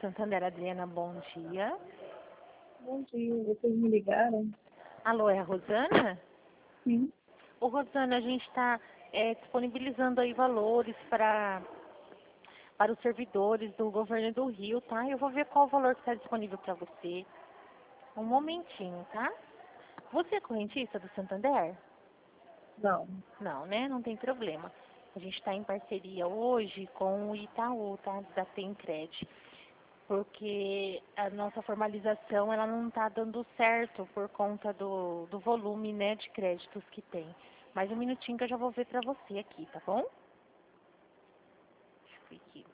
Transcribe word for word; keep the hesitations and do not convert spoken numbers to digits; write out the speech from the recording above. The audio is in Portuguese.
Santander, Adriana, bom dia. Bom dia, vocês me ligaram? Alô, é a Rosana? Sim. Ô, Rosana, a gente está é, disponibilizando aí valores para para os servidores do governo do Rio, tá? Eu vou ver qual o valor que está disponível para você. Um momentinho, tá? Você é correntista do Santander? Não. Não, né? Não tem problema. A gente está em parceria hoje com o Itaú, tá? Da Tencred. Porque a nossa formalização ela não está dando certo por conta do, do volume, né, de créditos que tem. Mais um minutinho que eu já vou ver para você aqui, tá bom? Deixa eu ver aqui.